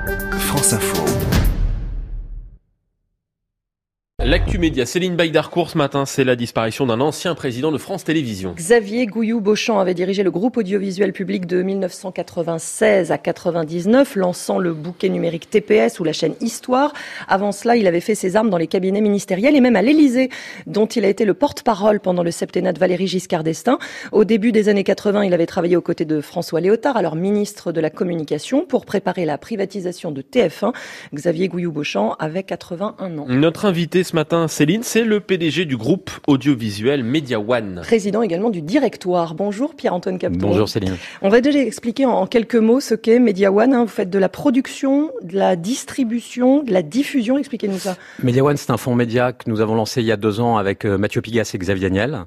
France Info. L'actu média, Céline Baydarcourt ce matin, c'est la disparition d'un ancien président de France Télévisions. Xavier Gouilloux-Beauchamp avait dirigé le groupe audiovisuel public de 1996 à 99, lançant le bouquet numérique TPS ou la chaîne Histoire. Avant cela, il avait fait ses armes dans les cabinets ministériels et même à l'Élysée, dont il a été le porte-parole pendant le septennat de Valéry Giscard d'Estaing. Au début des années 80, il avait travaillé aux côtés de François Léotard, alors ministre de la Communication, pour préparer la privatisation de TF1. Xavier Gouilloux-Beauchamp avait 81 ans. Notre invité ce matin, Céline, c'est le PDG du groupe audiovisuel Media One. Président également du directoire. Bonjour Pierre-Antoine Capton. Bonjour Céline. On va déjà expliquer en quelques mots ce qu'est Media One. Vous faites de la production, de la distribution, de la diffusion. Expliquez-nous ça. Media One, c'est un fonds média que nous avons lancé il y a 2 ans avec Mathieu Pigasse et Xavier Niel.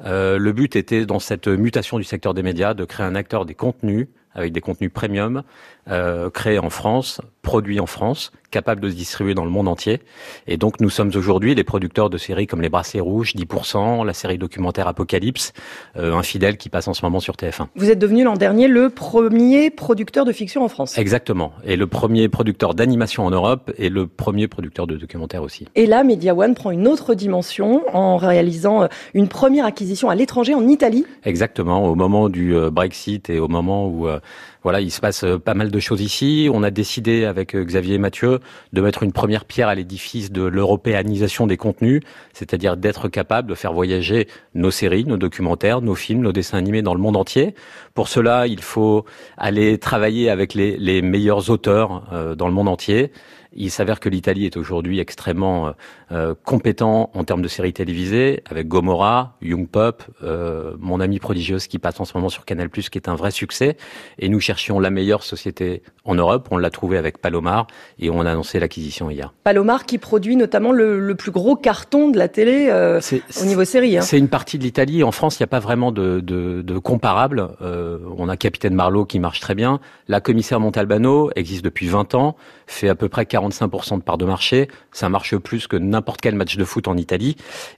Le but était, dans cette mutation du secteur des médias, de créer un acteur des contenus, avec des contenus premium, créés en France, produits en France, capables de se distribuer dans le monde entier. Et donc nous sommes aujourd'hui les producteurs de séries comme Les Bracelets Rouges, 10%, la série documentaire Apocalypse, Infidèles qui passe en ce moment sur TF1. Vous êtes devenu l'an dernier le premier producteur de fiction en France. Exactement. Et le premier producteur d'animation en Europe et le premier producteur de documentaire aussi. Et là, Media One prend une autre dimension en réalisant une première acquisition à l'étranger, en Italie. Exactement. Au moment du Brexit et au moment où il se passe pas mal de choses ici. On a décidé avec Xavier et Mathieu de mettre une première pierre à l'édifice de l'européanisation des contenus, c'est-à-dire d'être capable de faire voyager nos séries, nos documentaires, nos films, nos dessins animés dans le monde entier. Pour cela, il faut aller travailler avec les meilleurs auteurs dans le monde entier. Il s'avère que l'Italie est aujourd'hui extrêmement compétent en termes de séries télévisées, avec Gomorrah, Young Pop, Mon Amie Prodigieuse qui passe en ce moment sur Canal+, qui est un vrai succès. Et nous cherchions la meilleure société en Europe. On l'a trouvé avec Palomar et on a annoncé l'acquisition hier. Palomar qui produit notamment le plus gros carton de la télé au niveau série. C'est une partie de l'Italie. En France, il n'y a pas vraiment de comparable. On a Capitaine Marlowe qui marche très bien. La Commissaire Montalbano existe depuis 20 ans, fait à peu près 45% de part de marché. Ça marche plus que n'importe quel match de foot en Italie.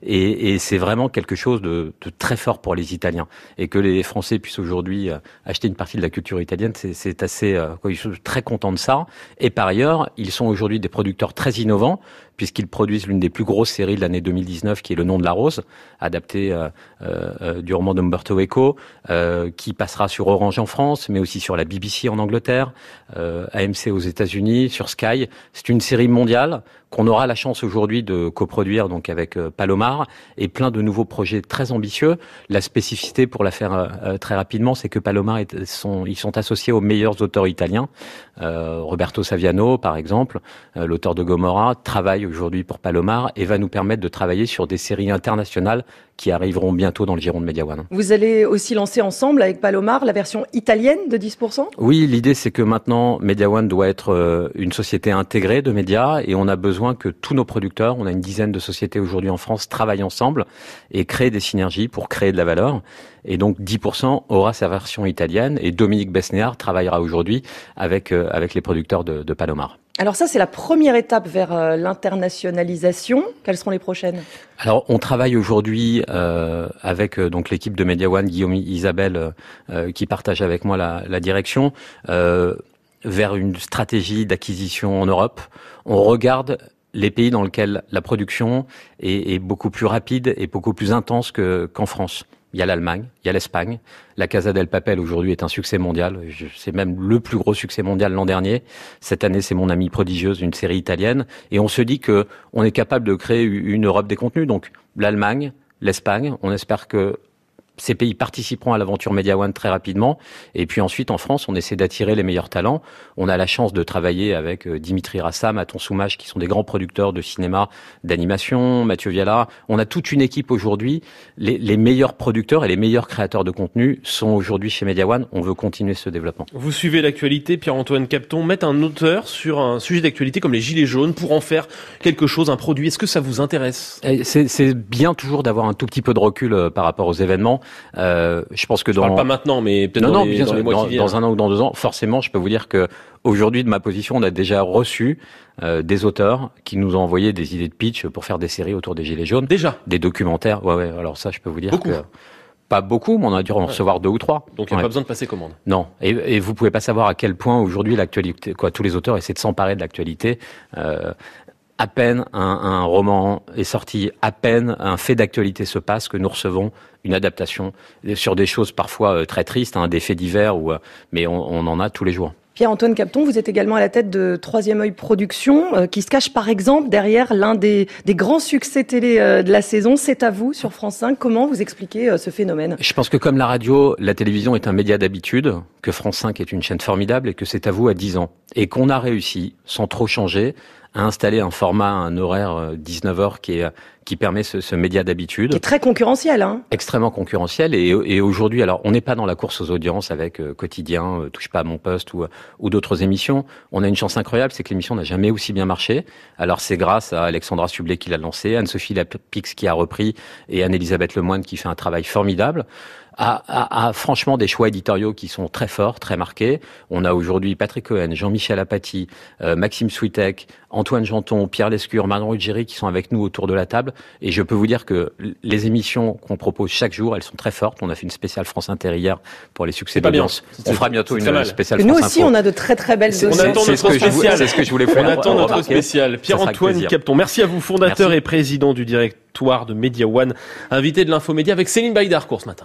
Et c'est vraiment quelque chose de très fort pour les Italiens. Et que les Français puissent aujourd'hui acheter une partie de la culture italienne, c'est assez... ils sont très contents de ça. Et par ailleurs, ils sont aujourd'hui des producteurs très innovants, puisqu'ils produisent l'une des plus grosses séries de l'année 2019, qui est Le Nom de la Rose, adaptée du roman d'Umberto Eco, qui passera sur Orange en France, mais aussi sur la BBC en Angleterre, AMC aux États-Unis, sur Sky. C'est une série mondiale qu'on aura la chance aujourd'hui de coproduire donc avec Palomar et plein de nouveaux projets très ambitieux. La spécificité, pour la faire très rapidement, c'est que Palomar ils sont associés aux meilleurs auteurs italiens. Roberto Saviano, par exemple, l'auteur de Gomorrah, travaille aujourd'hui pour Palomar et va nous permettre de travailler sur des séries internationales qui arriveront bientôt dans le giron de Media One. Vous allez aussi lancer ensemble avec Palomar la version italienne de 10%? Oui, l'idée c'est que maintenant Media One doit être une société intégrée de médias et on a besoin que tous nos producteurs, on a une dizaine de sociétés aujourd'hui en France, travaillent ensemble et créent des synergies pour créer de la valeur. Et donc 10% aura sa version italienne et Dominique Besnéard travaillera aujourd'hui avec les producteurs de Palomar. Alors ça, c'est la première étape vers l'internationalisation. Quelles seront les prochaines? Alors, on travaille aujourd'hui avec donc l'équipe de Media One, Guillaume, Isabelle, qui partagent avec moi la direction, vers une stratégie d'acquisition en Europe. On regarde les pays dans lesquels la production est beaucoup plus rapide et beaucoup plus intense qu'en France. Il y a l'Allemagne, il y a l'Espagne. La Casa del Papel aujourd'hui est un succès mondial. C'est même le plus gros succès mondial l'an dernier. Cette année, c'est Mon Amie Prodigieuse, une série italienne. Et on se dit que on est capable de créer une Europe des contenus. Donc l'Allemagne, l'Espagne. On espère que ces pays participeront à l'aventure Media One très rapidement. Et puis ensuite, en France, on essaie d'attirer les meilleurs talents. On a la chance de travailler avec Dimitri Rassam, Aton Soumage, qui sont des grands producteurs de cinéma, d'animation, Mathieu Viala. On a toute une équipe aujourd'hui. Les meilleurs producteurs et les meilleurs créateurs de contenu sont aujourd'hui chez Media One. On veut continuer ce développement. Vous suivez l'actualité, Pierre-Antoine Capton. Mettre un auteur sur un sujet d'actualité comme les Gilets jaunes pour en faire quelque chose, un produit, est-ce que ça vous intéresse? C'est bien toujours d'avoir un tout petit peu de recul par rapport aux événements. Je pense que je parle pas maintenant, mais peut-être dans les mois qui viennent. Dans 1 an ou dans 2 ans, forcément, je peux vous dire que aujourd'hui, de ma position, on a déjà reçu des auteurs qui nous ont envoyé des idées de pitch pour faire des séries autour des Gilets jaunes. Déjà? Des documentaires. Ouais. Alors ça, je peux vous dire beaucoup. Que Pas beaucoup, mais on a dû en recevoir 2 ou 3. Donc il n'y a pas besoin de passer commande. Non, et vous pouvez pas savoir à quel point aujourd'hui l'actualité, tous les auteurs essaient de s'emparer de l'actualité. À peine un roman est sorti, à peine un fait d'actualité se passe que nous recevons une adaptation sur des choses parfois très tristes, des faits divers, mais on en a tous les jours. Pierre-Antoine Capton, vous êtes également à la tête de Troisième Œil Productions, qui se cache par exemple derrière l'un des grands succès télé de la saison, C'est à vous sur France 5. Comment vous expliquez ce phénomène ? Je pense que comme la radio, la télévision est un média d'habitude, que France 5 est une chaîne formidable et que C'est à vous à 10 ans. Et qu'on a réussi, sans trop changer, à installer un format, un horaire 19h qui permet ce média d'habitude. Qui est très concurrentiel, hein. Extrêmement concurrentiel. Et aujourd'hui, alors, on n'est pas dans la course aux audiences avec Quotidien, Touche pas à mon poste ou d'autres émissions. On a une chance incroyable, c'est que l'émission n'a jamais aussi bien marché. Alors, c'est grâce à Alexandra Sublet qui l'a lancé, Anne-Sophie Lapix qui a repris et Anne-Elisabeth Lemoine qui fait un travail formidable. Franchement des choix éditoriaux qui sont très forts, très marqués. On a aujourd'hui Patrick Cohen, Jean-Michel Apathy, Maxime Switek, Antoine Janton, Pierre Lescure, Manon Ruggieri qui sont avec nous autour de la table. Et je peux vous dire que les émissions qu'on propose chaque jour, elles sont très fortes. On a fait une spéciale France Inter hier pour les succès d'audience. On fera bientôt une spéciale France Info. Nous aussi, on a de très très belles audiences. On attend notre spécial. C'est ce que je voulais faire. On attend notre spécial. Pierre-Antoine Capton, merci à vous, fondateur et président du directoire de Media One, invité de l'Infomédia avec Céline Baïdarcourt ce matin.